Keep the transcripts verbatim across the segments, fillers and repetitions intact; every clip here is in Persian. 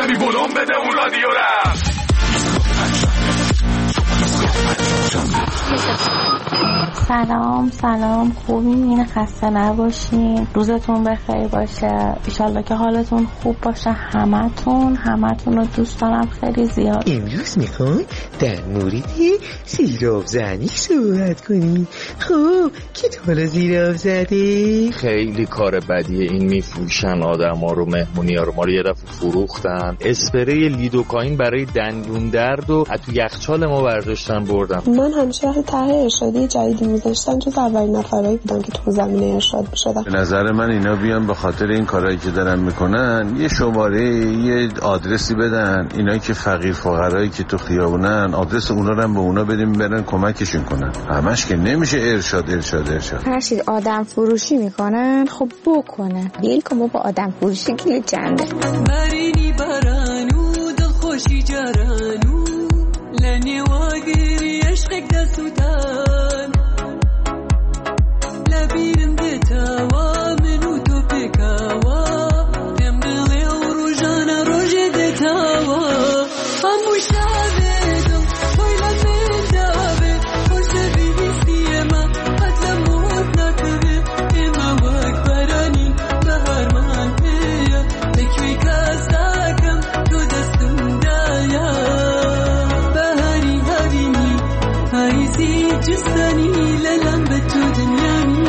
کلی بلوم بده اون رادیو را. سلام سلام، خوبین؟ خسته نباشین، روزتون بخیر باشه، ایشالله که حالتون خوب باشه. همتون همتون رو دوست دارم خیلی زیاد. امروز میخوام در مورد زیرآب زنی صحبت کنیم. خب کی تا حالا زیرآب زده؟ خیلی کار بدیه این، میفروشن آدم ها رو، مهمونی ها رو. ما رو یه دفعه فروختن اسپری لیدوکائین برای دندون درد و تو یخچال ما برداشتن بردن. من همیشه وقتی طرح ارشادی جدیدی می‌ذاشتن جز اولین نفرایی بودم که تو زمینه ارشاد می‌شدم. به نظر من اینا بیان به خاطر این کارهایی که دارن میکنن یه شماره، یه آدرسی بدن، اینایی که فقیر فقرایی که تو خیابونن آدرس اونا رو هم به اونا بدیم برن کمکشون کنن. همش که نمیشه ارشاد ارشاد ارشاد. هر چیز آدم فروشی میکنن خب بکنن. دیل که ما با آدم فروشی کلی چنده. مرینی برانو دل خوشی جرانو لنی واگیری عشقك دستوتان لبیرم دتاوا منو تو پکاوا دم دلی و روزانه روز دتاوا هموش داویدم تویلت من داوید خوش بیویستی ما قتل موت نکوی اما وقت برانی بهار من بیا تکوی کستاکم تو دستم دایا بهاری هبینی پاییزی جستنی للم به تو دنیایی.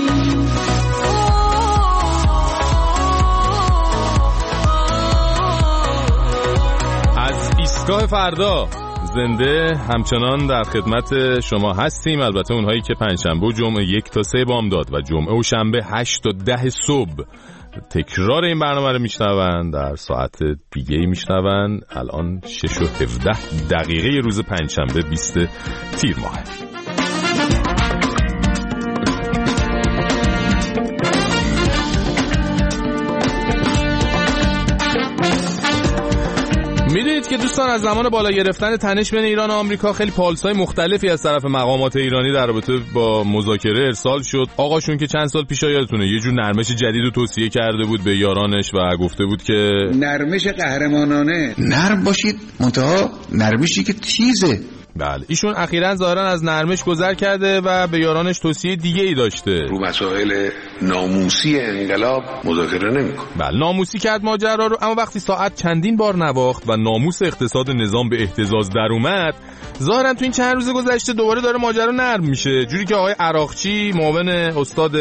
از ایستگاه فردا زنده همچنان در خدمت شما هستیم. البته اونهایی که پنجشنبه و جمعه یک تا سه بامداد و جمعه و شنبه هشت تا ده صبح تکرار این برنامه رو میشنون، در ساعت دیگه ای میشنون. الان شش و هفده دقیقه روز پنجشنبه بیست تیر ماه. میدونید که دوستان از زمان بالا گرفتن تنش بین ایران و آمریکا خیلی پالس‌های مختلفی از طرف مقامات ایرانی در رابطه با مذاکره ارسال شد. آقاشون که چند سال پیش یادتونه یه جور نرمش جدید رو توصیه کرده بود به یارانش و گفته بود که نرمش قهرمانانه، نرم باشید منتها نرمشی که تیزه. بله، ایشون اخیراً ظاهراً از نرمش گذر کرده و به یارانش توصیه دیگه ای داشته. رو مسائل ناموسی انقلاب مذاکره نمی‌کنه. بله، ناموسی کرد ماجرا رو، اما وقتی ساعت چندین بار نواخت و ناموس اقتصاد نظام به اهتزاز در اومد، ظاهراً تو این چند روز گذشته دوباره داره ماجرا نرم میشه، جوری که آقای عراقچی معاون استاد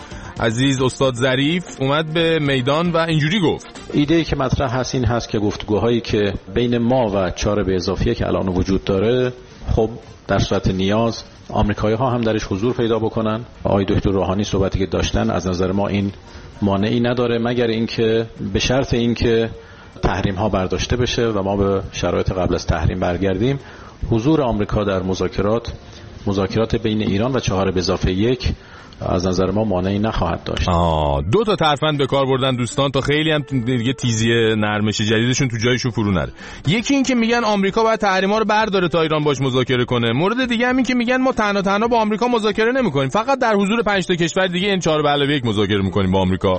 عزیز استاد ظریف اومد به میدان و اینجوری گفت. ایده‌ای که مطرح هست این هست که گفتگوهایی که بین ما و چهار به اضافیه که الان وجود داره، خب در صورت نیاز آمریکایی‌ها هم درش حضور پیدا بکنن. آقای دکتر روحانی صحبتی که داشتن از نظر ما این مانعی نداره، مگر اینکه به شرط اینکه تحریم‌ها برداشته بشه و ما به شرایط قبل از تحریم برگردیم. حضور آمریکا در مذاکرات مذاکرات بین ایران و چهار به اضافه یک از نظر ما مانعی نخواهد داشت. آه دو تا ترفند به کار بردن دوستان تا خیلی هم دیگه تیزی نرمش جدیدشون تو جایشون فرو نره. یکی این که میگن آمریکا باید تحریما رو برداره تا ایران باش مذاکره کنه. مورد دیگه هم این که میگن ما تنها تنها با آمریکا مذاکره نمی‌کنیم، فقط در حضور پنج تا کشور دیگه این چهار به علاوه یک مذاکره می‌کنیم با آمریکا.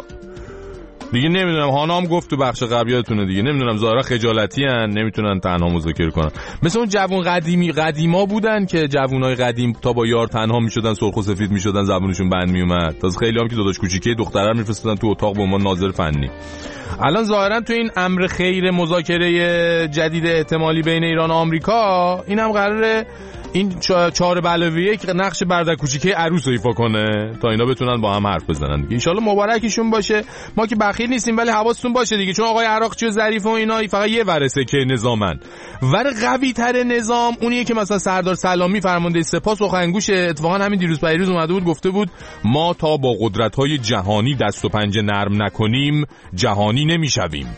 دیگه نمیدونم، هانام گفت تو بخش قبلیاتونه دیگه، نمیدونم ظاهرا خجالتی ان نمیتونن تنها مذاکره کنن. مثل اون جوون قدیمی قدیما بودن که جوونای قدیم تا با یار تنها میشدن، سرخ و سفید میشدن، زبونشون بند میومد. تازه خیلی هم که داداش کوچیکه دختره رو میفرستادن تو اتاق به عنوان ناظر فنی. الان ظاهرا تو این امر خیر مذاکره جدید احتمالی بین ایران و آمریکا اینم قراره این چهار به علاوه یک نقش برادر کوچیکه عروس رو ایفا کنه تا اینا بتونن با هم حرف بزنن دیگه. ان شاءالله مبارکشون باشه. ما که بخیل نیستیم ولی حواستون باشه دیگه، چون آقای عراقچی و ظریف و اینا فقط یه ورثه که نظامن. ور قوی تر نظام اونیه که مثلا سردار سلامی فرمانده سپاه سخنگوش اتفاقا همین دیروز پیروز اومده بود گفته بود ما تا با قدرت‌های جهانی دست و پنجه نرم نکنیم جهانی نمیشویم.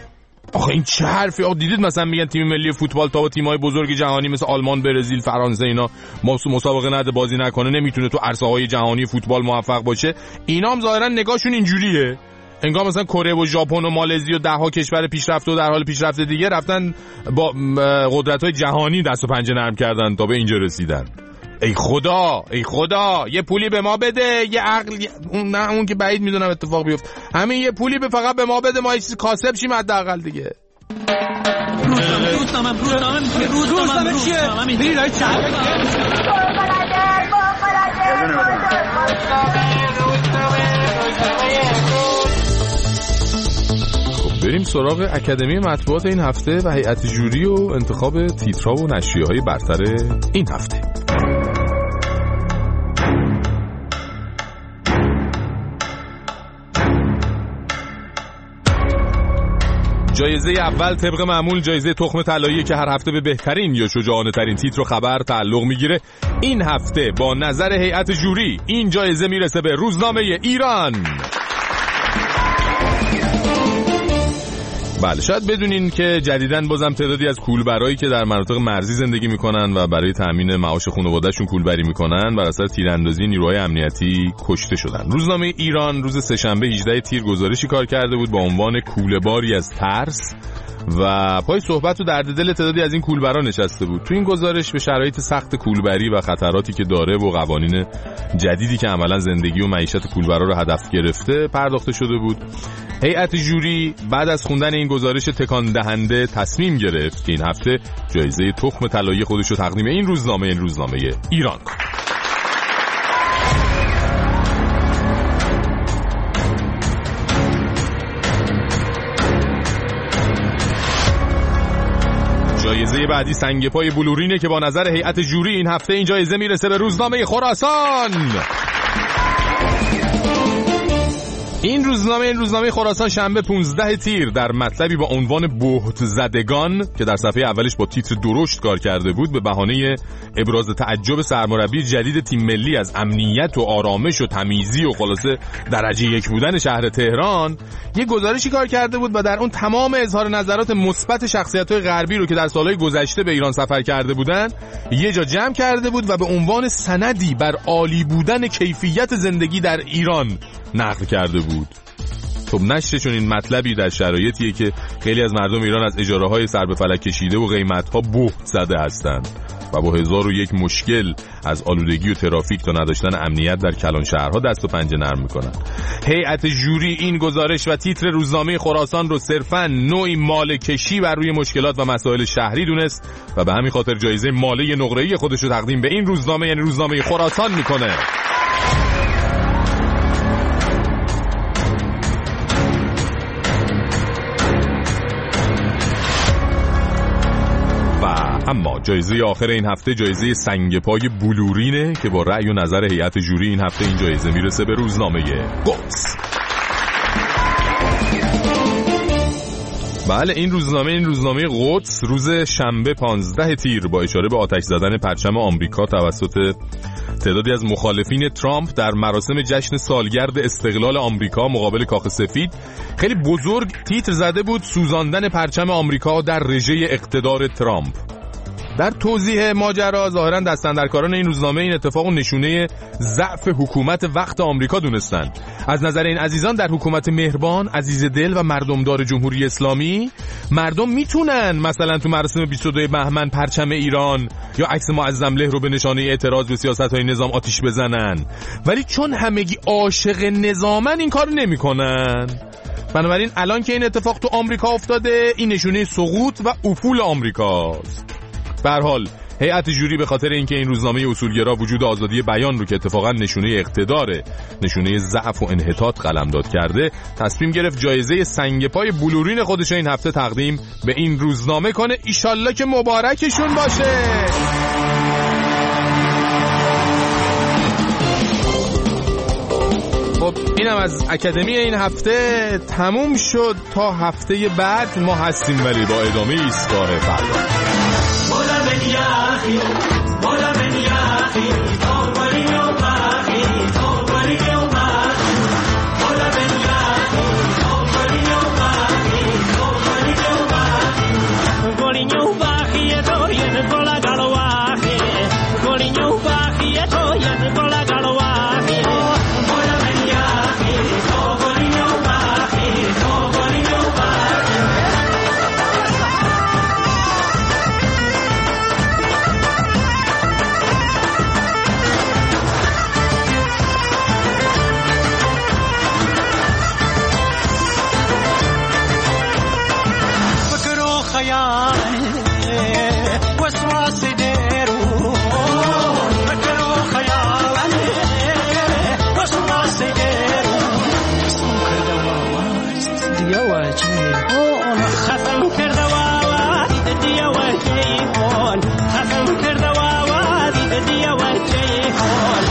آخه این چه حرفی؟ آخه دیدید مثلا میگن تیم ملی فوتبال تا با تیم‌های بزرگ جهانی مثل آلمان، برزیل، فرانسه اینا مسابقه نده بازی نکنه نمیتونه تو عرصه‌های جهانی فوتبال موفق باشه. اینا هم ظاهرا نگاهشون اینجوریه، انگار مثلا کره و ژاپن و مالزی و ده ها کشور پیشرفته و در حال پیشرفت دیگه رفتن با قدرت‌های جهانی دست و پنجه نرم کردن تا به اینجا رسیدن. ای خدا ای خدا یه پولی به ما بده، یه عقل، اون نه اون که بعید میدونم اتفاق بیفته، همین یه پولی به فقط به ما بده ما یه چیزی کاسب شیم حداقل دیگه. روزنامه روزنامه روزنامه چیه؟ میرای چند بریم سراغ اکادمی مطبوعات این هفته و هیئت جوری و انتخاب تیترها و نشریه‌های برتر این هفته. جایزه اول طبق معمول جایزه تخم طلایی که هر هفته به بهترین یا شجاعانه ترین تیتر و خبر تعلق میگیره. این هفته با نظر هیئت جوری این جایزه میرسه به روزنامه ایران. بله، شاید بدونین که جدیداً بازم تعدادی از کولبرایی که در مناطق مرزی زندگی میکنن و برای تامین معاش خانواده‌شون کولبری میکنن بر اثر تیراندازی نیروهای امنیتی کشته شدن. روزنامه ایران روز سه‌شنبه هجدهم تیر گزارشی کار کرده بود با عنوان کوله‌باری از ترس و پای صحبت و درد دل تعدادی از این کولبرا نشسته بود. تو این گزارش به شرایط سخت کولبری و خطراتی که داره و قوانین جدیدی که عملاً زندگی و معیشت کولبرا رو هدف گرفته پرداخته شده بود. هیئت جوری بعد از خوندن این گزارش تکان دهنده تصمیم گرفت که این هفته جایزه تخم طلایی خودش رو تقدیم این روزنامه این روزنامه ایران کنه. جایزه بعدی سنگ پای بلورینه که با نظر هیئت جوری این هفته این جایزه میرسه به روزنامه خراسان. این روزنامه این روزنامه خراسان شنبه پانزده تیر در مطلبی با عنوان بهت زدگان که در صفحه اولش با تیتر درشت کار کرده بود به بهانه ابراز تعجب سرمربی جدید تیم ملی از امنیت و آرامش و تمیزی و خلاصه درجه یک بودن شهر تهران یک گزارشی کار کرده بود و در اون تمام اظهار نظرات مثبت شخصیت‌های غربی رو که در سالهای گذشته به ایران سفر کرده بودن یه جا جمع کرده بود و به عنوان سندی بر عالی بودن کیفیت زندگی در ایران نقل کرده بود. خب نشر چون این مطلبی در شرایطیه که خیلی از مردم ایران از اجاره‌های سر به فلک کشیده و قیمت‌ها بهت زده هستند و با هزار و یک مشکل از آلودگی و ترافیک تا نداشتن امنیت در کلان شهرها دست و پنجه نرم میکنن. هیئت جوری این گزارش و تیتر روزنامه خراسان رو صرفاً نوعی ماله کشی بر روی مشکلات و مسائل شهری دونست و به همین خاطر جایزه ماله نقره‌ای خودش رو تقدیم به این روزنامه یعنی روزنامه خراسان میکنه. اما جایزه آخر این هفته جایزه سنگ پای بلورینه که با رأی و نظر هیئت جوری این هفته این جایزه میرسه به روزنامه قدس. بله، این روزنامه این روزنامه قدس روز شنبه پانزده تیر با اشاره به آتش زدن پرچم آمریکا توسط تعدادی از مخالفین ترامپ در مراسم جشن سالگرد استقلال آمریکا مقابل کاخ سفید خیلی بزرگ تیتر زده بود سوزاندن پرچم آمریکا در رژه اقتدار ترامپ. در توضیح ماجرا ظاهرا دستاندرکاران این روزنامه این اتفاق نشونه ضعف حکومت وقت آمریکا دونستن. از نظر این عزیزان در حکومت مهربان، عزیز دل و مردمدار جمهوری اسلامی مردم میتونن مثلا تو مراسم بیست و دو بهمن پرچم ایران یا عکس معظم له رو به نشانه اعتراض به سیاست‌های نظام آتیش بزنن، ولی چون همگی عاشق نظامن این کار نمیکنن. بنابراین الان که این اتفاق تو آمریکا افتاده این نشونه سقوط و افول آمریکاست. به هر حال هیئت جوری به خاطر اینکه این روزنامه اصولگرا وجود آزادی بیان رو که اتفاقا نشونه اقتداره، نشونه ضعف و انحطاط قلمداد کرده، تصمیم گرفت جایزه سنگ پای بلورین خودش این هفته تقدیم به این روزنامه کنه. ایشالله که مبارکشون باشه. خب اینم از اکادمی این هفته تموم شد. تا هفته بعد ما هستیم ولی با ادامه ایستگاه فردا. وجهه خفم کرده و وادی دیا وجهی خون خفم کرده و وادی دیا وجهی خون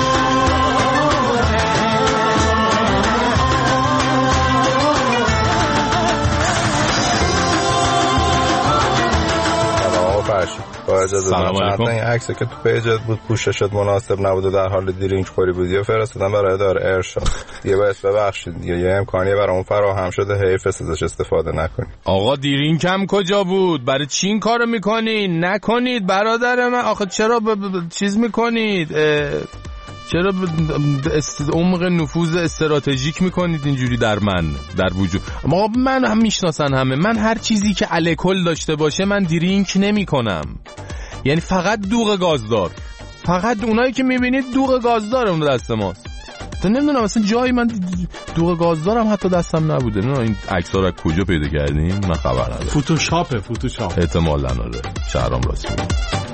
با اجازه من این عکسی که تو پیجت بود پوششت مناسب نبود و در حال درینک خوری بودی و فرستادم برای اداره ارشاد. دیگه باید ببخشید دیگه، یه امکانی برامون فراهم شده، حیف ازش استفاده نکنید. آقا درینک هم کجا بود؟ برای چی این کارو میکنی؟ نکنید برادر من. آخه چرا ب... ب... چیز میکنید؟ اه... چرا است... عمق نفوذ استراتژیک میکنید اینجوری در من، در وجود ما؟ من هم میشناسن همه، من هر چیزی که الکل داشته باشه من درینک نمی کنم. یعنی فقط دوغ گازدار، فقط اونایی که میبینید دوغ گازدار اون دست ماست. تو نمیدونم اصلا جایی من دوغ گازدارم حتی دستم نبوده. نه این عکس‌ها رو کجا پیدا کردین؟ من خبر ندارم. فوتوشاپه، فوتوشاپ احتمالاً. آره شهرام راست میگه.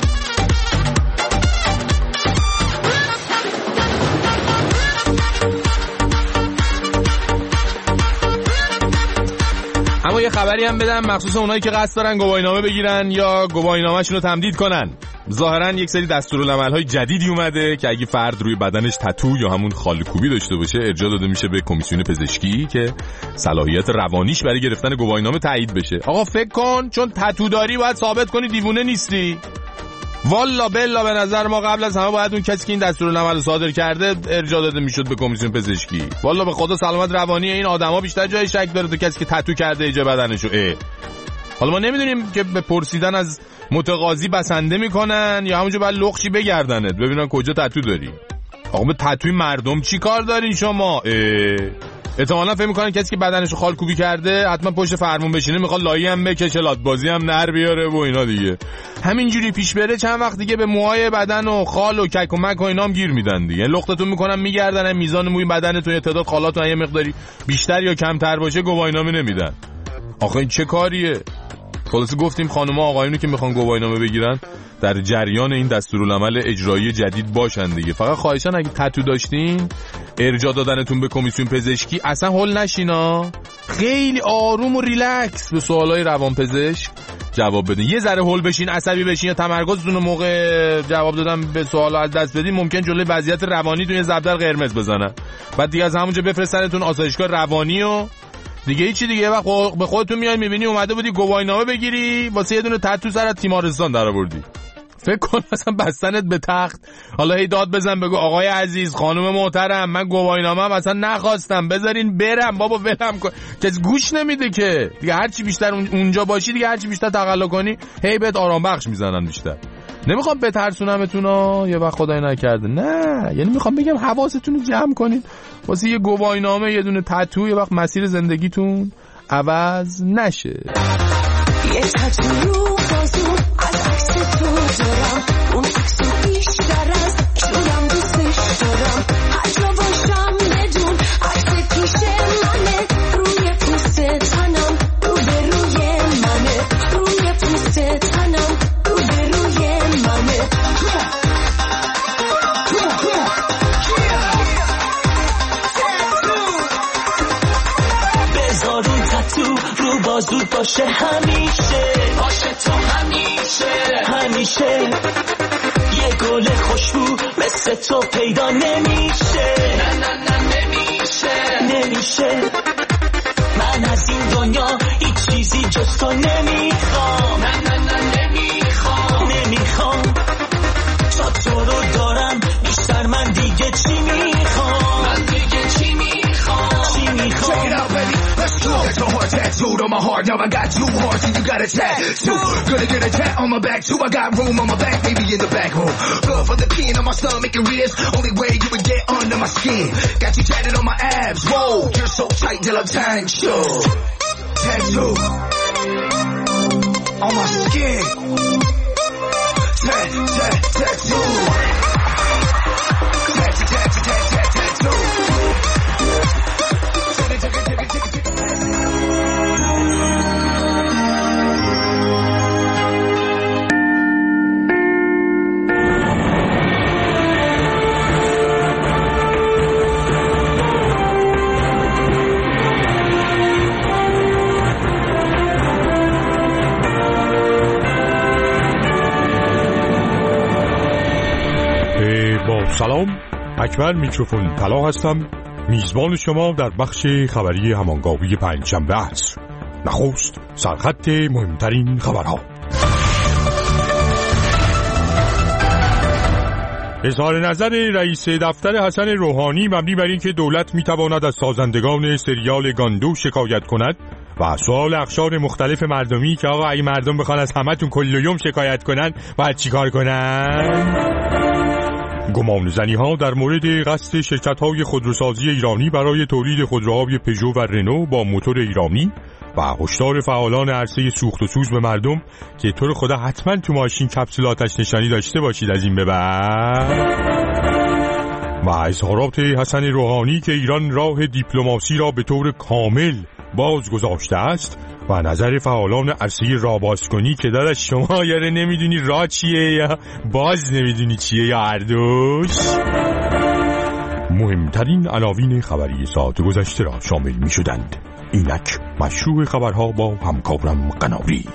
اما یه خبری هم بدم مخصوص اونایی که قصد دارن گواهینامه بگیرن یا گواهینامه‌شون رو تمدید کنن. ظاهراً یک سری دستورالعمل‌های جدیدی اومده که اگه فرد روی بدنش تتو یا همون خالکوبی داشته باشه ارجاع داده میشه به کمیسیون پزشکی که صلاحیت روانیش برای گرفتن گواهینامه تایید بشه. آقا فکر کن چون تتو داری باید ثابت کنی دیوونه نیستی. والا بلا به نظر ما قبل از همه باید اون کسی که این دستورالعمل صادر کرده ارجاع داده میشد به کمیسیون پزشکی. والا به خدا سلامت روانی این آدما بیشتر جای شک داره تو کسی که تتو کرده ایجا بدنشو. اه. حالا ما نمیدونیم که به پرسیدن از متقاضی بسنده میکنن یا همونجا باید لخشی بگردنت ببینن کجا تتو داری. آقا به تتوی مردم چی کار دارین شما؟ احتمالاً فکر میکنن کسی که بدنشو خالکوبی کرده حتما پشت فرمون بشینه میخواد لایی هم بکشه، لات بازی هم نر بیاره و اینا دیگه. همینجوری پیش بره چند وقت دیگه به موهای بدن و خال و کک و مک و اینا هم گیر میدن دیگه. لختتون میکنن میگردن میزان موی بدنتون تعداد خالاتون یه مقداری بیشتر یا کمتر باشه گواهینامه نمیدن. آخه این چه کاریه؟ خلاص گفتیم خانم ها آقایونی که میخوان گواهینامه بگیرن در جریان این دستورالعمل اجرایی جدید باشن دیگه. فقط خواهشان اگه تتو داشتین ارجاع دادنتون به کمیسیون پزشکی اصلا هول نشینا، خیلی آروم و ریلکس به سوالای روانپزشک جواب بدین. یه ذره هول بشین، عصبی بشین یا تمرکزتون رو موقع جواب دادن به سوالا از دست بدین ممکن جلوی وضعیت روانیتون یه ضربدر قرمز بزنن. بعد دیگه از همونجا بفرستنتون آسایشگاه روانی و دیگه هیچی دیگه. وقت به خودتون میای میبینی اومده بودی گواهینامه بگیری واسه یه دونه تتو سر از تیمارستان درآوردی. فکر کن مثلا بستنت به تخت، حالا هی داد بزن بگو آقای عزیز خانم محترم من گواهینامه‌ام اصلا نخواستم بذارین برم بابا ولم کن. کسی گوش نمیده که دیگه. هرچی بیشتر اونجا باشی دیگه، هرچی بیشتر تقلا کنی هی بهت آرام بخش میزنن بیشتر. نمیخوام بترسونمتون ها یه وقت خدای نکرده، نه یعنی میخوام بگم حواستون رو جمع کنید واسه یه گواهینامه یه دونه تتو یه وقت مسیر زندگیتون عوض نشه. یه تتو رو بازو از عکس تو دارم، اون عکسو بیشتر از جورم دوستش دارم. هر جا باشم بدون عکس پیش منه، روی پوست تنم رو به روی منه، روی پوست تنم رو به روی منه. بذار اون تتو رو بازود باشه همیشه، باشه تو همیشه همیشه. یه گل خوشبو مثل تو پیدا نمیشه، نه نه نه نمیشه نمیشه. من از این دنیا هیچ چیزی جز تو نمیخوام، نه نه نه نمیخوام نمیخوام. تا تو رو دارم بیشتر من دیگه چی میخوام، من دیگه چی میخوام چی میخوام. Check it out baby, let's go. Got your heart tattooed on my heart, now I got two hearts and you got a tattoo. Gonna get a tat on my back too, I got room on my back, baby in the back room. Blood from the pain on my stomach and ribs, only way you would get under my skin. Got you tatted on my abs, whoa, you're so tight till I'm tying you. Tattoo on my skin, tat, tat, tattoo. Tattoo, tattoo, tattoo, tattoo. سلام، اکبر میکروفون طلا هستم، میزبان شما در بخش خبری همانگاوی پنجشنبه عصر. نخست سرخط مهمترین خبرها. اظهار نظر رئیس دفتر حسن روحانی مبنی بر اینکه دولت میتواند از سازندگان سریال گاندو شکایت کند و سوال اقشار مختلف مردمی که آقا اگه مردم بخوان از همتون کل یوم شکایت کنن باید چیکار کنن؟ گمان زنی ها در مورد قصد شرکت های خودروسازی ایرانی برای تولید خودروهای پژو و رنو با موتور ایرانی و هشدار فعالان عرصه سوخت و سوز به مردم که تو رو خدا حتما تو ماشین کپسول آتش نشانی داشته باشید از این به بعد. و اظهارات حسن روحانی که ایران راه دیپلماسی را به طور کامل باز گذاشته است و نظر فعالان عرصه راه باز کنی که داداش شما یاره نمیدونی راه چیه یا باز نمیدونی چیه یا هر دوش. مهمترین عناوین خبری ساعت گذشته را شامل می شدند. اینک مشروع خبرها با همکارم قناری.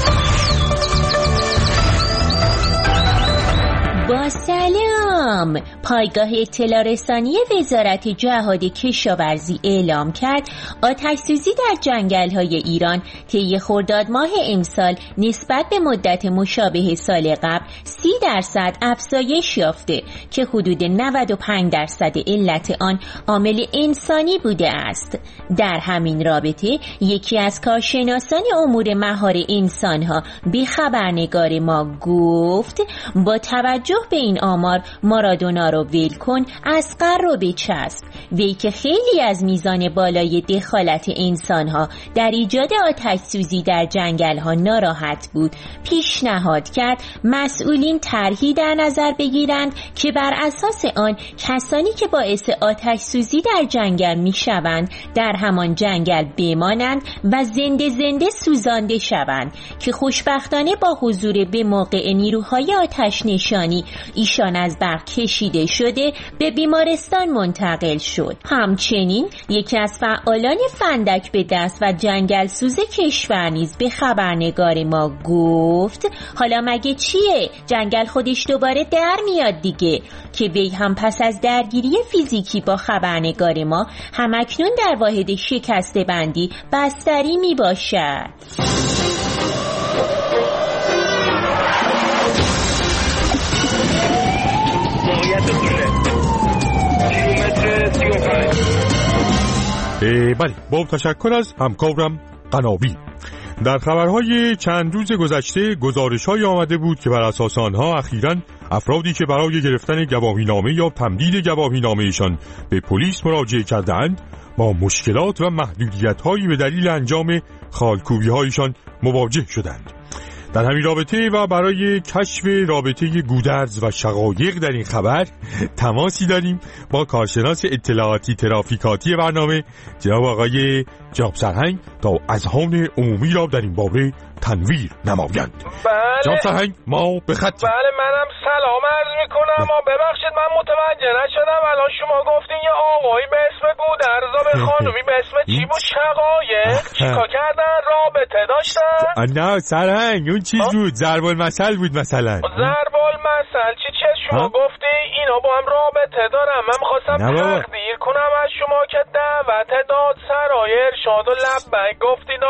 با سلام. پایگاه اطلاع رسانی وزارت جهاد کشاورزی اعلام کرد آتش‌سوزی در جنگل‌های ایران طی خرداد ماه امسال نسبت به مدت مشابه سال قبل سی درصد افزایش یافته که حدود نود و پنج درصد علت آن عامل انسانی بوده است. در همین رابطه یکی از کارشناسان امور مهار انسان‌ها به خبرنگار ما گفت با توجه به این آمار مارادونا رو ول کن، اصغر رو بچسب. وی که خیلی از میزان بالای دخالت انسانها در ایجاد آتش سوزی در جنگل‌ها ناراحت بود، پیشنهاد کرد مسئولین طرحی در نظر بگیرند که بر اساس آن کسانی که باعث آتش سوزی در جنگل میشوند در همان جنگل بمانند و زنده زنده سوزانده شوند که خوشبختانه با حضور به موقع نیروهای آتش نشانی ایشان از برق کشیده شده به بیمارستان منتقل شد. همچنین یکی از فعالان فندک به دست و جنگل سوز کشور نیز به خبرنگار ما گفت حالا مگه چیه؟ جنگل خودش دوباره در میاد دیگه، که وی هم پس از درگیری فیزیکی با خبرنگار ما همکنون در واحد شکسته بندی بستری می باشد. بله، با تشکر از همکارم قناوی. در خبرهای چند روز گذشته گزارش‌های آمده بود که بر اساس آنها اخیراً افرادی که برای گرفتن گواهینامه یا تمدید گواهینامه‌شان به پلیس مراجعه کردند با مشکلات و محدودیت‌هایی به دلیل انجام خالکوبی‌هایشان مواجه شدند. در همین رابطه و برای کشف رابطه گودرز و شقایق در این خبر تماسی داریم با کارشناس اطلاعاتی ترافیکاتی برنامه جناب آقای جناب سرهنگ تا اذهان عمومی را در این باره تنویر نمایند. بله جناب سرهنگ ما به خط. بله منم سلام عرض میکنم. ما ببخشید من متوجه نشدم الان شما گفتین یه آقایی به اسم گودرز و به خانومی به اسم چی بود؟ شقایق چیکار کردن؟ رابطه داشتن؟ نه سرهنگ اون چیز بود، ضرب المثل بود مثلا. ضرب المثل چی چه شما گفتی اینا با هم رابطه دارن؟ من میخواستم تقدیر کنم از شما که دعوت داد سرای ارشاد و لبک گفتید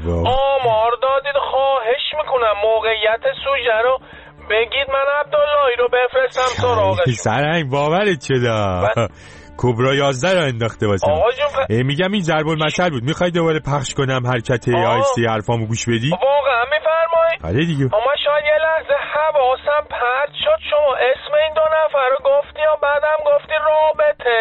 آمار دادید. خواهش میکنم موقعیت سوژه رو بگید من عبداللهی رو بفرستم سراغش. سرهنگ باورت شده کبرا یازده را انداخته واسه ف... میگم این ضرب المثل بود. میخوای دوباره پخش کنم حرکت آیستی حرفامو گوش بدی؟ واقعا میفرمایید؟ آره دیگه. اما شاید یه لحظه حواسم پرت شد. شما اسم این دو نفر رو گفتی و بعدم گفتی رابطه.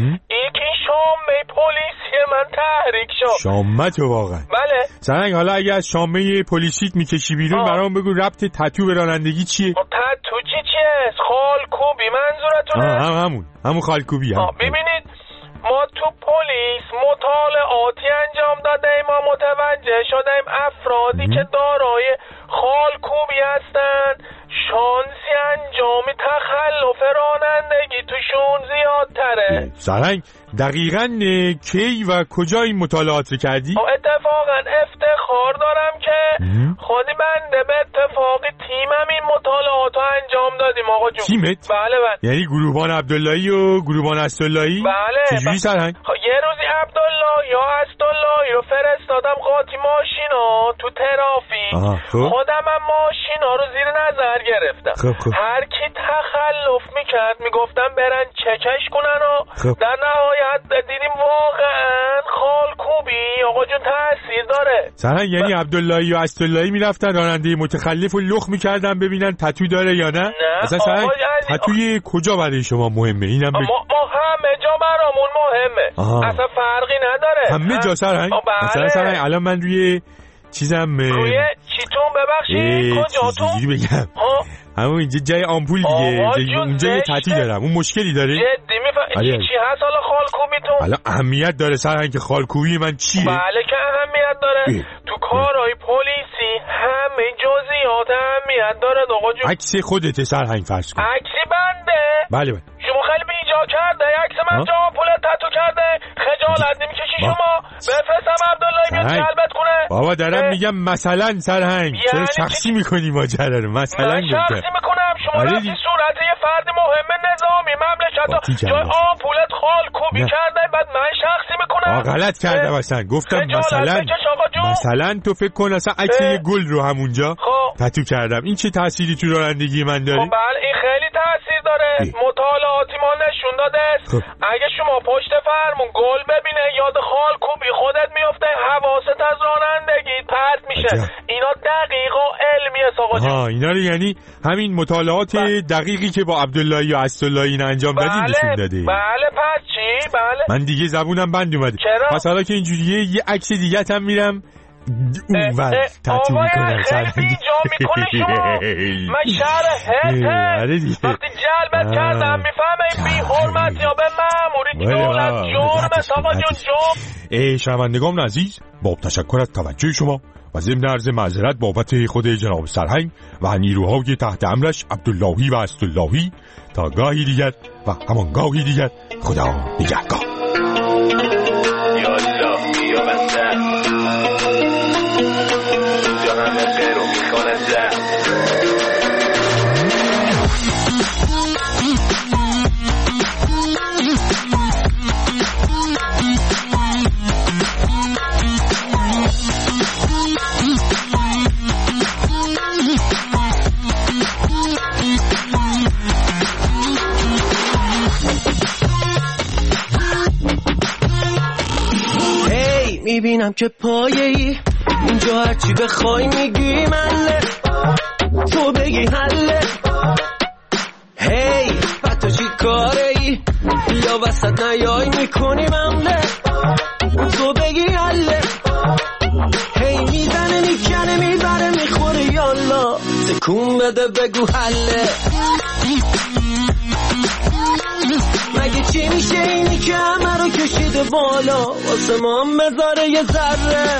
یکی شامه پلیسی من تحریک شد. شامه تو واقعا؟ بله. سرنگ حالا اگه از شامه پلیسیت میکشی بیرون برام بگو ربط تتو به رانندگی چیه؟ تتو چی چیه؟ خالکوبی منظورتونه؟ هم همون همون خالکوبی هم. ببینید ما تو پلیس مطالعاتی انجام دادیم، ما متوجه شدیم افرادی ام. که دارای خالکوبی هستن شانسی انجام تخلف رانندگی توشون زیادتر نگذره. سرهنگ دقیقاً کی و کجا این مطالعات رو کردی؟ اتفاقاً افتخار دارم که خودی بنده به اتفاقی تیمم این مطالعات رو انجام دادیم آقا جون. تیمت؟ بله بله. یعنی گروهبان عبداللهی و گروهبان اسداللهی؟ بله. چجوری سرهنگ؟ یه روزی عبدالله یا اسداللهی رو فرستادم قاطی ماشینا تو ترافیک. خودم هم ماشینا رو زیر نظر گرفتم. خب خب. هر کی تخلف میکرد میگفتم برن چکش کنن و خب. در نهایت دیدیم واقعا خالکوبی آقا جون تاثیر داره. سرهنگ یعنی ب... عبداللهی و اسداللهی میرفتن راننده متخلف و لخ میکردن ببینن تتو داره یا نه؟ نه اصلا سرهنگ تتوی کجا برای شما مهمه؟ اینم بگی. ما, ما همه جا برامون مهمه. آها. اصلا فرقی نداره. همه جا سرهنگ؟ مثلا سرهنگ الان من روی چیزم روی چیتون ببخشید کجاتون؟ چیزی بگم همون اینجا جای آمپول دیگه اونجا یه تتی دارم. اون مشکلی داره؟ جدی میفهم چی هست حالا خالکوبیتون؟ حالا اهمیت داره سرهنگ که خالکوبی من چیه؟ بله که اهمیت داره. اه. تو کارهای پلیسی همه جزئیات اهمیت داره آقا جون. عکس خودته سرهنگ فرض کن. عکسی بنده؟ بله بله. شما خیلی بیجا کرده عکس من جا آمپول تتو کرده خجالت نمیکشی شما؟ بفرستم عبدالله بیاد جلبت کنه. بابا دارم میگم مثلا سرهنگ چرا شخصی میکنی ماجرا رو؟ مثلا شخصی میکنم شما رفتی صورت یه فرد مهم نظامی مملکت جای آمپولت خالکوبی کرده بعد من شخصی میکنم. آ غلط کردم اصلا گفتم مثلا مثلا تو فکر کن اصلا عکس یه گل رو همونجا تتو کردم. این چه تأثیری تو رانندگی من داره؟ خب بله این خیلی تأثیر داره. مطالعاتی ما نشون داده است اگه شما پشت فرمون گل ببینه یاد خالکوبی خودت میفته حواست از رانندگی پرت میشه. عجب. اینا دقیق و علمی است آقا جون. ها اینا رو یعنی همین مطالعات بله. دقیقی که با عبداللهی و اسداللهی انجام دادی بله. نشون داده. بله پس چی؟ بله من دیگه زبونم بند اومده. چرا؟ پس حالا که اینجوریه یه عکس دیگه هم میرم اونور تتو میکنم سرهنگ. بیجا میکنه شما. من شهر هته وقتی جلبت کردم میفهمه بی حرمت یا به ماموری دولت جرمت آقا جون جرم. ای شنوندگان عزیز با تشکر از توجه شما و ضمن عرض معذرت بابت خود جناب سرهنگ و نیروهای تحت امرش عبداللهی و اسداللهی تا گاهی دیگر و همان گاهی دیگر خدا نگهدار. یالا بیا بسر اینجا همه غیر و میخوانه زر میبینم که پایه‌ای اینجا هرچی بخوای میگی مله تو بگی حله. هی حتی چی کاره ای یا وسط نیای میکنی ممله تو بگی حله. هی میزنه میکنه میبره میخوره یالا تکون بده بگو حله. مگه چی میشه اینی که همه رو کشیده بالا واسه ما هم بذاره یه ذره.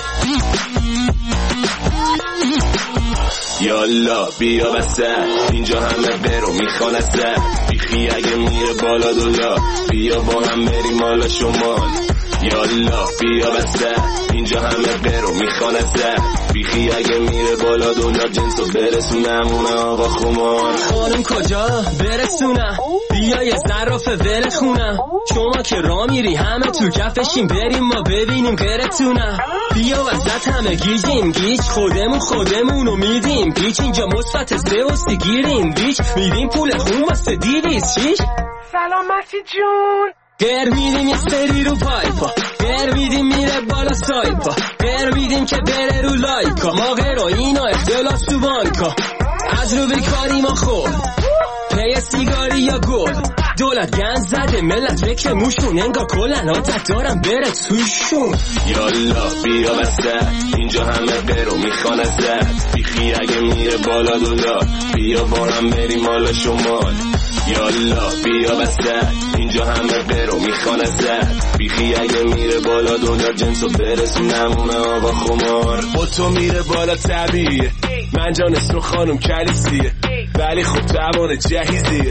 یالا بیا وسط اینجا همه برو میخوانه سر بیخی اگه میره بالا دولا بیا با هم بریم حالا شمال. یالا بیا وسط اینجا همه برو میخوانه سر بیخی اگه میره بالا دولا جنسو برسونم اونه آقا خمار. خانم کجا برسونم بیا یه ظرافه ول خونم شما که را میری همه تو کفشیم بریم ما ببینیم غیرتونم. بیا وسط همه گیجیم گیج خودمون خودمونو میدیم گیج اینجا مثبت سه واسه گیریم بیچ میدیم پول خون واسه دیویز چیش. سلام مسیح جون. گر میدیم یه سری رو پایپا گر میدیم میره بالا سایپا گر میدیم که بره رو لایکا ما غیر و اینا اختلاس تو بانکا از رو بیکاری ما خور پی سیگاری یا گل دولت گند زده ملت فکر موشون انگار کلن آتت دارم بره توشون. یالا بیا وسط اینجا همه برو میخوانه زد بیخی اگه میره بالا دولا بیا با هم بریم حالا شمال. یالا بیا وسط اینجا همه برو میخوانه زد بیخی اگه میره بالا دلار جنسو برسونم اونه آقا خمار. با تو میره بالا طبیعیه من جانستون خانم کلیسیه ولی خب جوان جهیزیه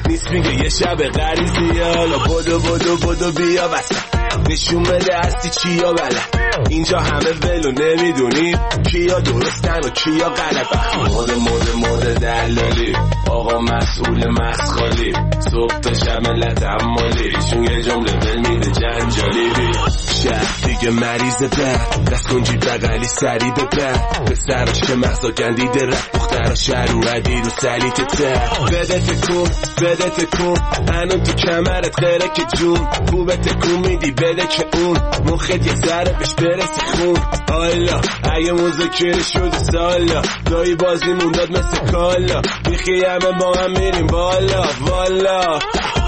نیست میگه یه شب غریزی حالا بدو بدو بدو بیا وسط نشون بده هستی چیا بله اینجا همه ولو نمیدونی کیا درستن و کیا غلط مود مود مود دلالی آقا مسئول مسخالی صبح تا شب ملت عمالی چون یه جمله ول میده جنجالی شهر دیگه مریض بد دست کنجی بغلی سری به بد به سرش که مغزا گندیده رفت دخترها شهر رو ردی رو سلیت تر بده تکون بده تکون هنون تو کمرت غیره که جون خوبه تکون میدی بده که اون مخت یه ذره بهش برسی خون حالا اگه مذاکره شد سالا دایی بازی مونداد مثل کالا بیخی همه با هم میریم بالا والا.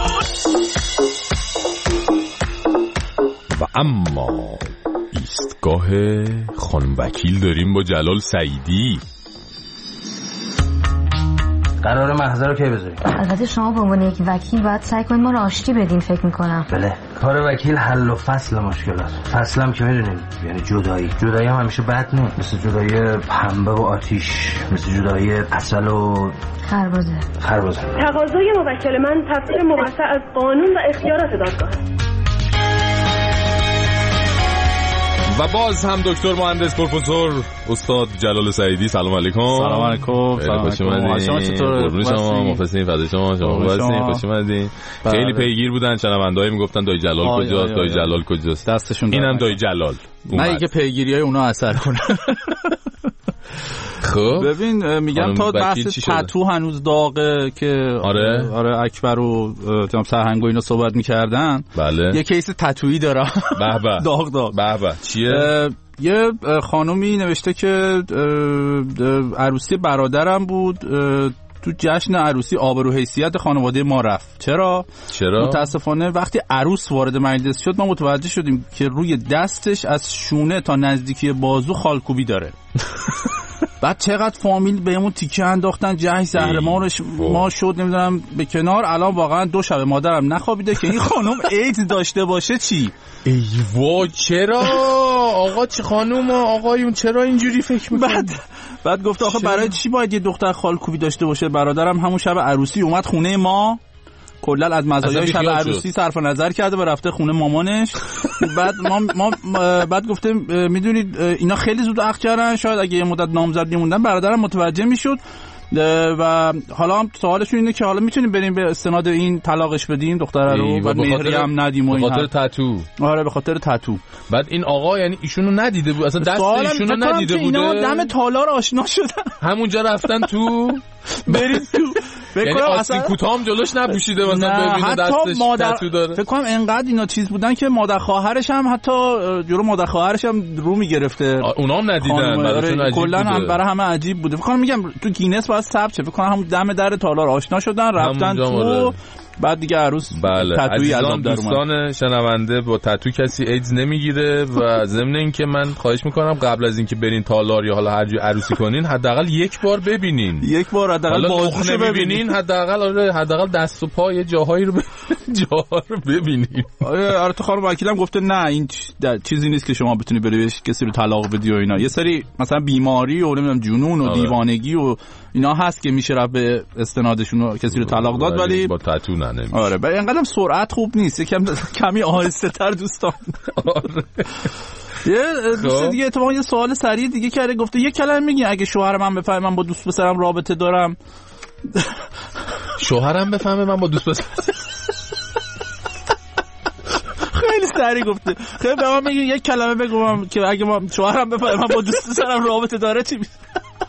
و اما ایستگاه خانم وکیل داریم با جلال سعیدی. قراره محضر رو کی بذاریم؟ البته شما به عنوان یک وکیل باید سعی کنید ما رو آشتی بدین فکر میکنم. بله کار وکیل حل و فصل مشکلات. فصلم که میدونین یعنی جدایی. جدایی هم همیشه بد نیست، مثل جدایی پنبه و آتیش، مثل جدایی عسل و خربزه. خربزه. تقاضای موکل من تفسیر موسع از قانون و اختیارات دادگاه. و باز هم دکتر مهندس پروفسور استاد جلال سعیدی. سلام علیکم. سلام علیکم. سلام علیکم. شما چطور؟ قربون شما، مخلصیم. فدای شما. شما خوبین؟ خوش اومدین. خیلی پیگیر بودن شنونده‌ها میگفتن دایی جلال کجاست؟ دایی جلال کجاست؟ دستشون اینم دایی جلال. نه اینکه پیگیریای اونا اثر کنه. خب ببین میگم تا بحث تتو هنوز داغه که آره آره اکبر و تمام سرهنگ و اینا صحبت میکردن. بله یه کیس تتویی داره. به به داغ داغ. به به چیه؟ یه خانومی نوشته که عروسی برادرم بود، تو جشن عروسی آبرو حیثیت خانواده ما رفت. چرا؟ چرا؟ متاسفانه وقتی عروس وارد مجلس شد ما متوجه شدیم که روی دستش از شونه تا نزدیکی بازو خالکوبی داره. بعد چقدر فامیل بهمون تیکه انداختن، جهش زهرمارش ما شد نمیدونم به کنار. الان واقعا دو شب مادرم نخوابیده که این خانم ایدز داشته باشه. چی؟ ای وای چرا؟ آقا چه خانم آقایون چرا اینجوری فکر میکنن؟ بعد بعد گفت آخه برای چی باید یه دختر خالکوبی داشته باشه؟ برادرم همون شب عروسی اومد خونه ما، کلا از مزایای شب عروسی صرف نظر کرده و رفته خونه مامانش. بعد ما, ما بعد گفته میدونید اینا خیلی زود عقد کردن، شاید اگه یه مدت نامزد میموندن برادرم متوجه میشد. و حالا هم سوالشون اینه که حالا میتونیم بریم به استناد این طلاقش بدیم دختره رو و مهری هم ندیم و به خاطر تتو. آره به خاطر تتو. بعد این آقا یعنی ایشونو ندیده بود اصلا، دست ایشونو ندیده بوده. اینا دم تالار آشنا شدن، همونجا رفتن تو بریم تو. یعنی آستین کوتام جلوش نپوشیده مثلا ببینه دستش مادر... تتو داره. فکر کنم انقدر اینا چیز بودن که مادر خواهرش هم حتی جلو مادر خواهرش هم رو میگرفته. اونا هم ندیدن، براشون عجیب کلا هم برای همه عجیب بوده. فکر کنم میگم تو گینس باید ثبت شه. فکر کنم همون دم در تالار آشنا شدن رفتن تو، بعد دیگه عروس بله. تتویی عزیزان دوستان شنونده با تتو کسی ایدز نمیگیره و ضمن اینکه من خواهش میکنم قبل از اینکه برین تالار یا حالا هر جای عروسی کنین حداقل یک بار ببینین، یک بار حداقل بازوشو ببینین، حداقل آره حداقل دست و پا یه جاهایی رو ب... جاها رو ببینین. آره تو خانم وکیلم گفته نه این چیزی نیست که شما بتونی بری بهش کسی رو طلاق بدی و اینا. یه سری مثلا بیماری و نمیدونم جنون و آره. دیوانگی و اینا هست که میشه رفت به استنادشون و کسی رو طلاق داد، ولی با تتو نه نمیشه. آره ولی اینقدرم سرعت خوب نیست، یکم کمی آهسته تر دوستان. آره یه دوست دیگه اتفاقا یه سوال سریع دیگه کرده، گفته یه کلمه میگی اگه شوهرم من بفهمه من با دوست پسرم رابطه دارم. شوهرم بفهمه من با دوست پسرم خیلی سریع گفته. خیلی به من میگه یک کلمه بگم که اگه ما شوهرم بفهمه من با دوست پسرم رابطه داره چی میشه؟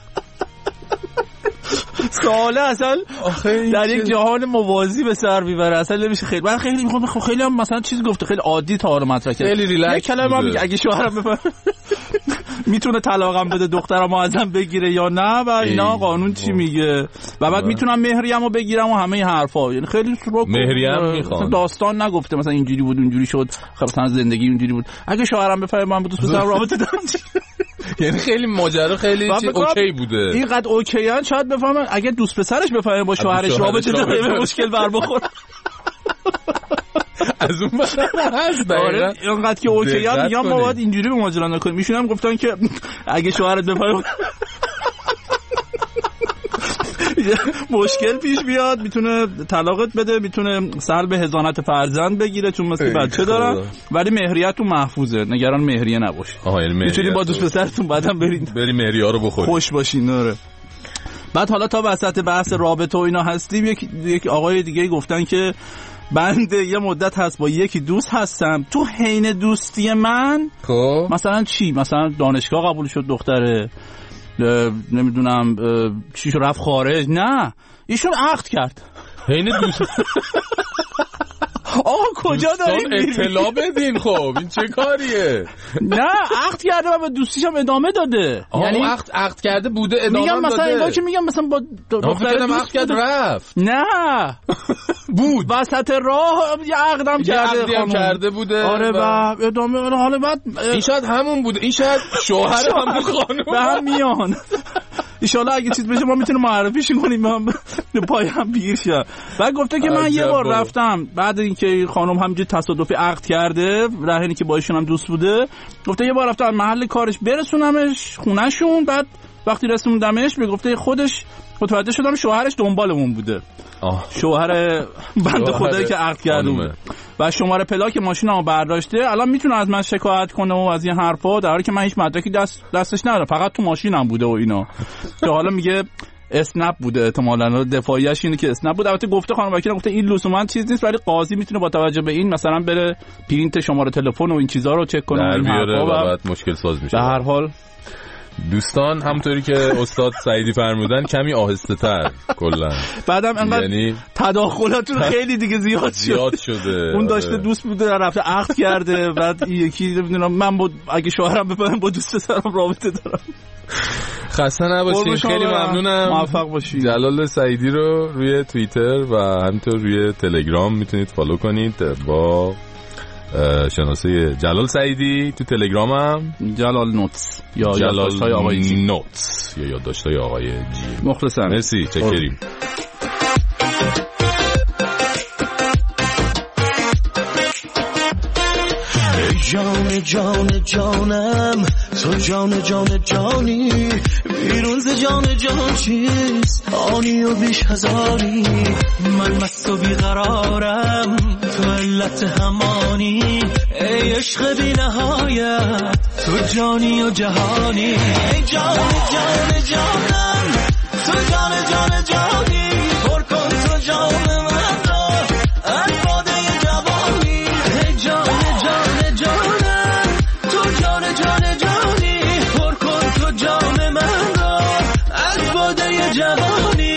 سواله اصلا در یک جهان موازی به سر میبره، اصلا نمیشه. خیلی من خیلی میخوام خیلی هم مثلا چیز گفته خیلی عادی تا رو مطرح کرد، خیلی ریلکس. کلمه هم میگه اگه شوهرم بفهمه میتونه طلاقم بده دخترمو ازم بگیره یا نه و اینا قانون چی میگه و بعد میتونم مهریه‌مو بگیرم و همه این حرفا. یعنی خیلی رو مهریه‌ام میخوام، داستان نگفته مثلا اینجوری بود اونجوری شد، خب مثلا زندگی اونجوری بود. اگه شوهرم بفهمه من با دوست پسرم رابطه دارم یعنی خیلی ماجرا خیلی چی اوکی بوده. اینقدر اوکی ان شاید بفهمن اگه دوست پسرش بفهمه با شوهرش رابطه داره به مشکل بر بخوره. از اون بعد هست آره اینقدر که اوکی ان میگم ما باید اینجوری به ماجرا نکنیم. میشون هم گفتن که اگه شوهرت بفهمه مشکل پیش بیاد، میتونه طلاقت بده، میتونه سلب حضانت فرزند بگیره چون مثل بچه دارن، ولی مهریت تو محفوظه، نگران مهریه نباش. آها یعنی میتونی با دوست پسرتون بعدم برین بری مهریه ها رو بخوری، خوش باشین. آره. بعد حالا تا وسط بحث رابطه و اینا هستیم، یک یک آقای دیگه گفتن که بنده یه مدت هست با یکی دوست هستم، تو حین دوستی من خب مثلا چی، مثلا دانشگاه قبول شد دختره، نمیدونم چی شو رفت خارج، نه ایشون عقد کرد حین دوست. آقا کجا داریم اطلاع بدین؟ خب این چه کاریه؟ نه عقد کرده و به دوستیش هم ادامه داده. یعنی عقد عقد کرده بوده ادامه میگم داده. مثلا اینا که میگم مثلا با دختر عقد کرد رفت. نه بود وسط راه یه عقدم کرده خانم کرده بوده. آره و ادامه. حالا بعد این شاید همون بوده، این شاید شوهر همون خانم به هم میان. ایشالا اگه چیز بشه ما میتونیم معرفیش کنیم به پای هم پیر شه. بعد گفته که من یه بار رفتم بعد اینکه خانم همینجوری تصادفی عقد کرده، رهینی که با ایشون هم دوست بوده، گفته یه بار رفتم محل کارش برسونمش خونهشون، بعد وقتی رسوندمش میگفته خودش متوجه شدم شوهرش دنبالمون بوده. آه. شوهر بنده خدایی که عقد کرده بود و شماره پلاک ماشینمو برداشته، الان میتونه از من شکایت کنه و از این حرفا، در حالی که من هیچ مدرکی دست دستش ندارم، فقط تو ماشینم بوده و اینا. که حالا میگه اسنپ بوده، احتمالاً دفاعیش اینه که اسنپ بوده. البته گفته خانم وکیل گفته این لزوما چیز نیست، ولی قاضی میتونه با توجه به این مثلا بره پرینت شماره تلفن و این چیزا رو چک کنه در بیاره و بعد مشکل ساز میشه. به هر حال دوستان همونطوری که استاد سعیدی فرمودن کمی آهسته تر کلا. بعدم انقدر یعنی تداخلاتون خیلی دیگه زیاد شد. زیاد شده. اون داشته دوست بوده رفته عقد کرده، بعد یکی نمیدونم من با اگه شوهرم بفهمم با دوست پسرم رابطه دارم. خسته نباشید، خیلی ممنونم. موفق باشید. جلال سعیدی رو روی توییتر و همینطور روی تلگرام میتونید فالو کنید با شناسه جلال سعیدی. تو تلگرام هم جلال نوتس یا یادداشت‌های آقای جی نوتس یا یادداشت‌های آقای جی. مخلصم. مرسی، چکریم. جان جان جانم تو جان جان جانی، بیرون ز جان جان چیست آنی و بیش هزاری، من مست و بیقرارم تو علت همانی، ای عشق بی نهایت تو جانی و جهانی، ای جان جان جانم تو جان جان جانی، پر کن تو جان من را از باده جوانی، ای جان جان جانم تو جان جان جانی، پر کن تو جان من را از باده جوانی.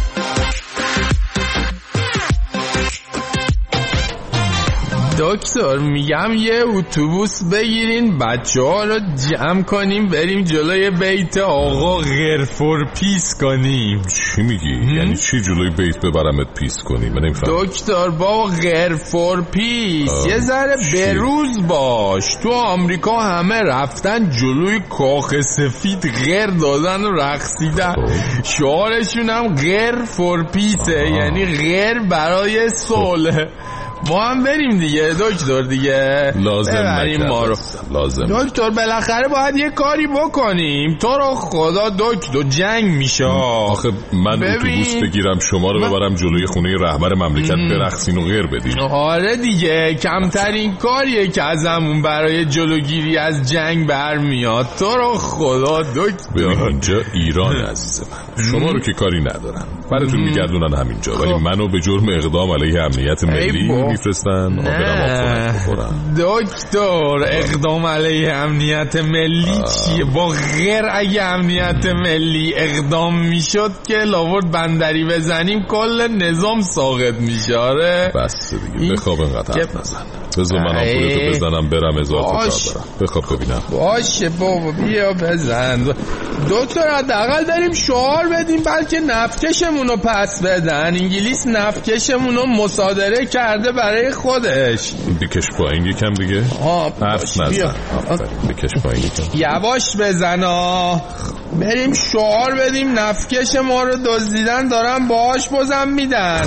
دکتر میگم یه اتوبوس بگیرین بچه ها رو جمع کنیم بریم جلوی بیت آقا غرفور پیس کنیم. چی میگی؟ یعنی چی جلوی بیت ببرمت پیس کنیم؟ من نمیفهم. دکتر با غرفور پیس یه ذره بروز باش. تو آمریکا همه رفتن جلوی کاخ سفید غر دادن و رقصیدن، شعارشون هم غرفور پیسه، یعنی غر برای صلح. با هم بریم دیگه دکتر، دیگه لازم ببریم ما رو. لازم دکتر بالاخره باید یه کاری بکنیم. تو رو خدا دکتر جنگ میشه. آخه من ببین. اتوبوس بگیرم شما رو ببرم جلوی خونه رهبر مملکت برقصین و غیر بدین؟ آره دیگه کمترین کاریه که ازمون برای جلوگیری از جنگ برمیاد. تو رو خدا دکتر. ببین اینجا ایران عزیز من، شما رو که کاری ندارن، براتون میگردونن همینجا، ولی منو به جرم اقدام علیه امنیت ملی میفرستن. نه دکتر، اقدام علیه امنیت ملی چیه؟ با غیر اگه امنیت ملی اقدام میشد که لاورد بندری بزنیم کل نظام ساقط میشه. آره بس دیگه بخواب اینقدر حرف نزن. بذار من آمپولتو بزنم برم هزار تا کار دارم. بخواب ببینم. باشه بابا بیا بزن. دکتر حداقل داریم شعار بدیم بلکه نفتکشمونو پس بدن. انگلیس نفتکشمونو مصادره کرده برای خودش. بکش پایین یکم دیگه. حرف نزن. بکش پایین یکم. یواش بزن ها. بریم شعار بدیم نفتکش ما رو دزدیدن دارن باهاش بزن میدن.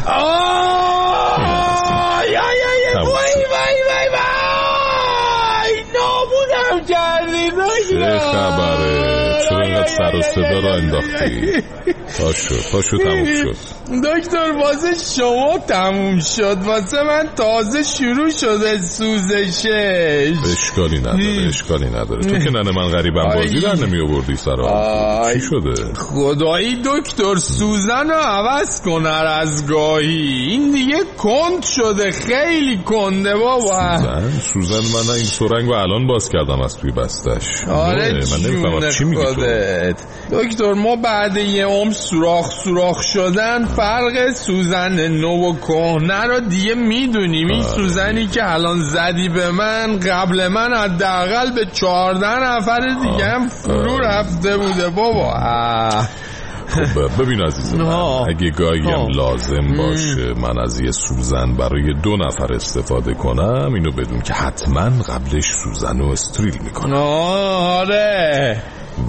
آه یا یا یا وای وای وای وای نابودم کردی. چه خبره؟ چرا اینقدر سر و صدا را انداختی. تا شد تا شد تموم شد. دکتر واسه شما تموم شد، واسه من تازه شروع شده سوزشش. اشکالی نداره اشکالی نداره. تو که ننه من غریبم بازی در نمی آوردی سرا. چی شده؟ خدایی دکتر سوزن رو عوض کن هر از گاهی، این دیگه کند شده، خیلی کنده بابا. سوزن سوزن من این سرنگ رو الان باز کردم از توی بستش. آره من نمیفهمم چی میگی تو. دکتر ما بعد یه عمر سوراخ سوراخ شدن فرق سوزن نو و کهنه رو دیگه میدونیم. این سوزنی که الان زدی به من قبل من حداقل به چهارده نفر دیگه هم فرو رفته بوده بابا. خب ببین عزیزم، اگه گاهی هم لازم باشه من از یه سوزن برای دو نفر استفاده کنم، اینو بدون که حتما قبلش سوزن رو استریل میکنم. آره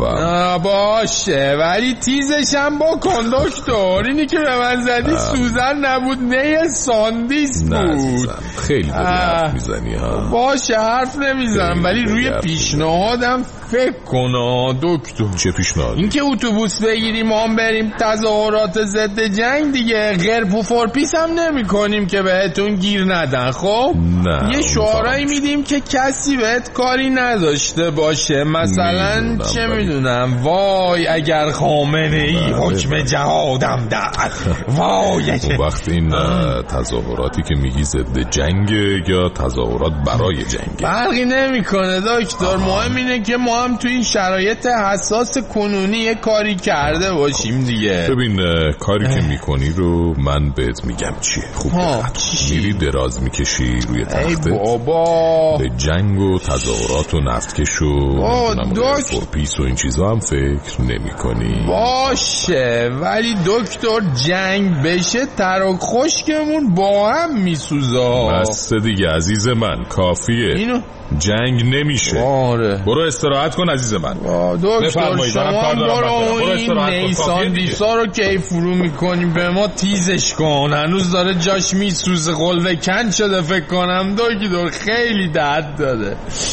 باشه، ولی تیزش هم بکن دکتر. اینی که به من زدی سوزن نبود، نه ساندیس بود. نه خیلی داری حرف میزنی ها. باشه حرف نمیزنم، ولی روی پیشنهادم فکر کن دکتر. چه پیشنهاد؟ این که اتوبوس بگیریم ما هم بریم تظاهرات ضد جنگ دیگه، غرب و فورپیس هم نمی کنیم که بهتون گیر ندن. خب نه یه شعارایی میدیم که کسی بهت کاری نداشته باشه، مثلا چه میدونم وای اگر خامنه ای حکم جهادم داد وای. وقت این تظاهراتی که میگی ضد جنگ یا تظاهرات برای جنگ فرقی نمیکنه دکتر. مهم اینه که ما هم تو این شرایط حساس کنونی یه کاری کرده باشیم دیگه. ببین کاری که میکنی رو من بهت میگم چیه. خوب دقت میری دراز میکشی روی تختت، بابا به جنگ و تظاهرات و نفتکش و فورپیس و این چیزا هم فکر نمی کنی. باشه ولی دکتر جنگ بشه ترک خشکمون با هم میسوزا. بس دیگه عزیز من کافیه. اینو جنگ نمیشه. آره. برو استراحت کن عزیز من. دکتر شما برو این نیسان دیسا رو که فرو میکنیم به ما تیزش کن، هنوز داره جاش میسوزه، قلوه کن شده فکر کنم دکتر، خیلی درد داده.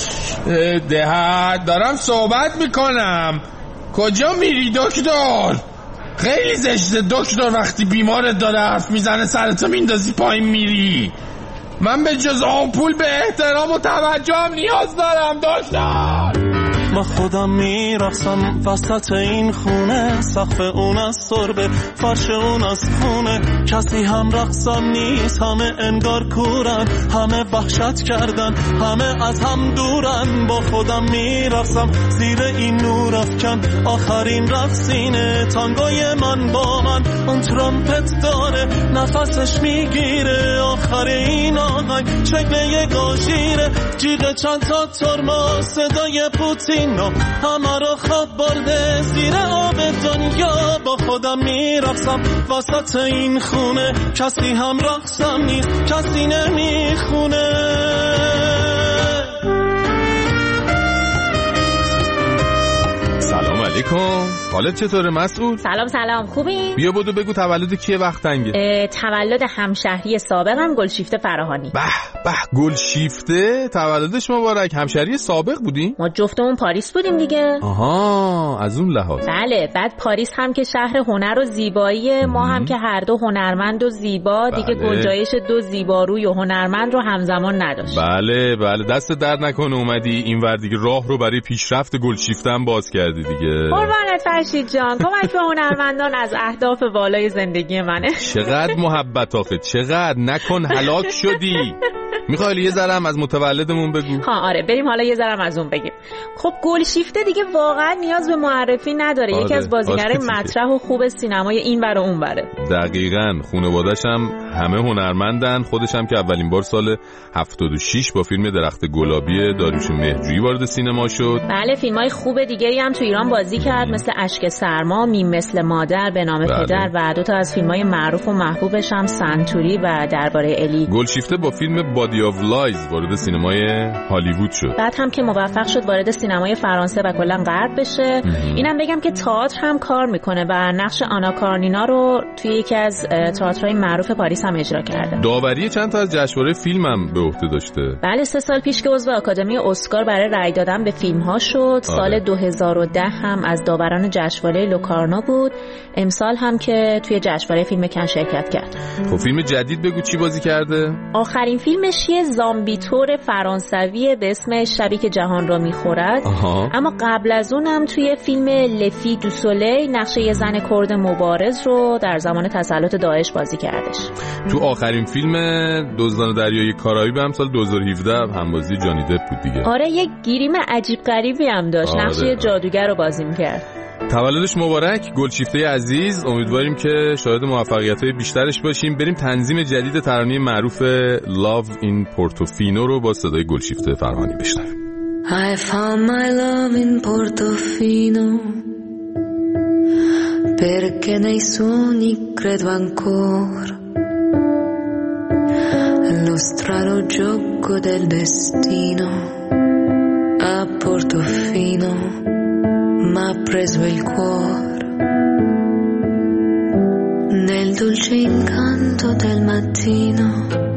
ده دارم صحبت میکنم. کجا میری دکتر؟ خیلی زشته دکتر وقتی بیمارت داره حرف میزنه سرتو میندازی پایین میری. من به جز آمپول به احترام و توجه هم نیاز دارم دکتر. من خودم میرقصم وسط این خونه، سقف اون از سربه فرش اون از خونه، کسی هم رقصم نیست، همه انگار کورن، همه وحشت کردن، همه از هم دورن. با خودم میرقصم زیر این نور افکن، آخرین رقصینه تانگوی من با من. اون ترامپت داره نفسش میگیره، آخر این آهنگ شکل گاژیره، جیغ چند تا ترما صدای پوتین همه رو خواب برده زیر آب دنیا. با خودم میرقصم وسط این خونه، کسی هم رقصم نیست، کسی نمیخونه. سلام علیکم، حالت چطوره مسعود؟ سلام سلام، خوبی؟ بیا بودو بگو تولد کیه وقت تنگه؟ تولد همشهری سابقم گلشیفته فراهانی. به به گلشیفته تولدش مبارک. همشهری سابق بودی؟ ما جفتمون پاریس بودیم دیگه. آها از اون لحاظ. بله، بعد پاریس هم که شهر هنر و زیبایی، ما هم که هر دو هنرمند و زیبا دیگه. بله. گنجایش دو زیباروی و هنرمند رو همزمان نداشت. بله بله دست درد نکنه اومدی این ور دیگه، راه رو برای پیشرفت گلشیفته هم باز کردی دیگه. قربانت فرشید جان، کمک به هنرمندان از اهداف والای زندگی منه. چقدر محبت آخه، چقدر نکن هلاک شدی. میخوای یه ذرم از متولدمون بگو؟ ها آره بریم حالا یه ذرم از اون بگیم. خب گلشیفته دیگه واقعا نیاز به معرفی نداره. آره. یکی از بازیگرای مطرح و خوب سینمای این ور و اون وره. دقیقاً. خانواده‌اش هم همه هنرمندن. خودش هم که اولین بار سال هفتاد و شش با فیلم درخت گلابی داریوش مهرجویی وارد سینما شد. بله فیلمای خوب دیگه‌ای هم تو ایران بازی کرد، مثل اشک سرما، میم مثل مادر، به نام بله. پدر و دو تا از فیلمای معروف و محبوبش هم سنتوری و درباره الی. گلشیفته با فیلم بادی آف لایز وارد سینمای هالیوود شد. بعد هم که موفق شد وارد سینمای فرانسه و کلا غرب بشه. اینم بگم که تئاتر هم کار میکنه و نقش آنا کارنینا رو توی یکی از تئاترهای معروف پاریس هم اجرا کرده. داوری چند تا از جشنواره فیلم هم به عهده داشته. بله سه سال پیش که عضو آکادمی اسکار برای رأی دادن به فیلم ها شد. سال آره. دو هزار و ده هم از داوران جشنواره لوکارنو بود. امسال هم که توی جشنواره فیلم کن شرکت کرد. خب فیلم جدید بگو چی بازی کرده؟ آخرین فیلمش یه زامبی تور فرانسویه به اسم شبی که جهان را میخورد. آها. اما قبل از اونم توی فیلم لفی دو سولی نقش یه زن کرد مبارز رو در زمان تسلط داعش بازی کردش. تو آخرین فیلم دزدان دریای کارائیب هم سال دو هزار و هفده هم بازی جانی دپ بود دیگه. آره یه گیریم عجیب غریبی هم داشت. آره. نقش یه جادوگر رو بازی می‌کرد. تولدش مبارک گلشیفته عزیز. امیدواریم که شاهد موفقیت‌های بیشترش باشیم. بریم تنظیم جدید ترانه معروف Love in Portofino رو با صدای گلشیفته فرهانی بشنویم. I found my love in Portofino perché nei sogni credo ancora lo strano gioco del destino a Portofino m'ha preso il cuore nel dolce incanto del mattino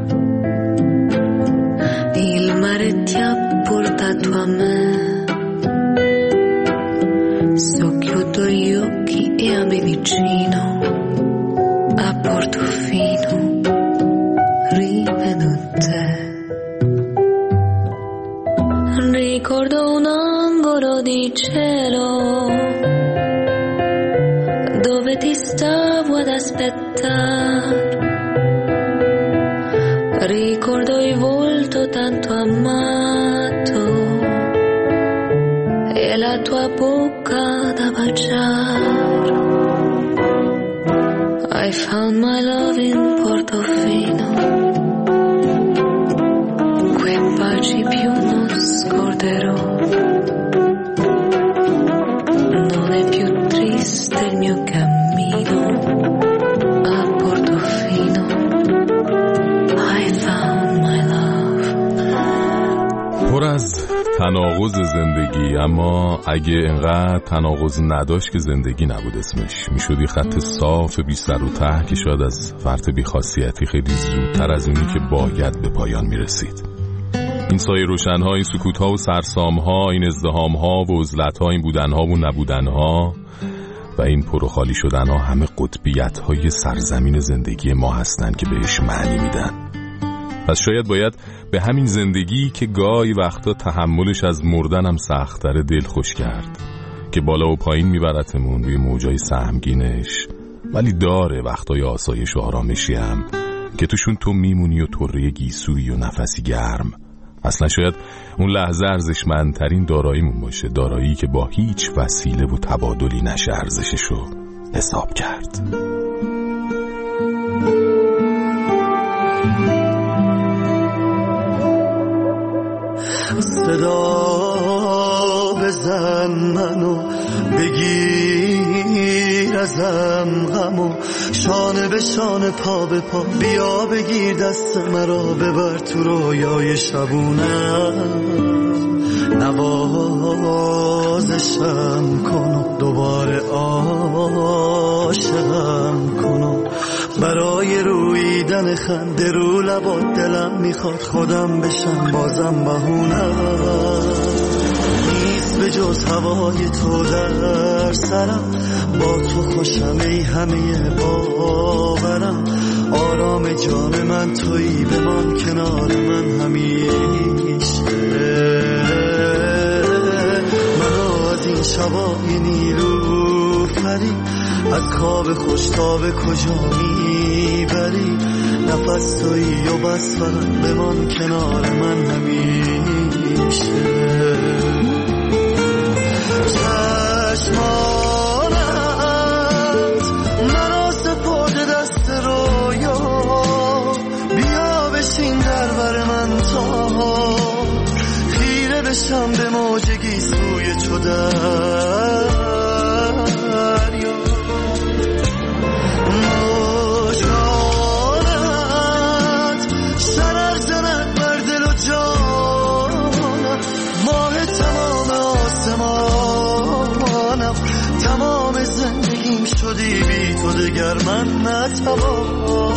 il mare ti ha portato a me so chiudo gli occhi e ami vicino a Portofino rivedo te ricordo un angolo di cielo dove ti stavo ad aspettare ricordo il volto tanto amato e la tua bocca da baciare I found my love in Portofino quei baci più non scorderò non è più triste il mio cammino a Portofino I found my love. پر از تناقض زندگی، اما اگه انقدر تناقض نداشت که زندگی نبود اسمش. میشدی خط صاف بی سر و ته که شاید از فرط بی‌خاصیتی خیلی زودتر از اونی که باید به پایان میرسید. این سایه روشن‌ها، این سکوت‌ها و سرسام‌ها، این ازدحام‌ها و عزلت‌ها، این بودن‌ها و نبودن‌ها و این پر و خالی شدن‌ها همه قطبیت‌های سرزمین زندگی ما هستن که بهش معنی میدن. پس شاید باید به همین زندگی که گاهی وقتا تحملش از مردن هم سخت‌تر دل خوش کرد که بالا و پایین میبرتمون روی موجای سهمگینش، ولی داره وقتای آسایش و آرامشی هم که توشون تو میمونی و طره گیسویی و نفسی گرم. اصلا شاید اون لحظه ارزشمندترین داراییمون باشه، دارایی که با هیچ وسیله و تبادلی نشه ارزششو حساب کرد. صدا بزن منو بگیر ازم غمو شانه به شانه پا به پا بیا بگیر دست مرا ببر تو رویای شبونم نوازشم کنو دوباره عاشقم کنو برای رویدن خنده رو لبات دلم میخواد خودم بشم بازم بهونم نیست به جز هوای تو در سرم با تو خوشم ای همه باورم آرام جان من تویی بمان کنار من همیشه منو از این شبای نیلوفری از خواب خوش تا به کجا میبری نفس تویی و بس فقط بمان کنار من همیشه چشمانت منو سپرده دست رویا بیا بشین در بر من تا خیره بشم به موج گیسوی چو دریا موجانت شرق زند بر دل و جانم ماه تمام دگر من نتوان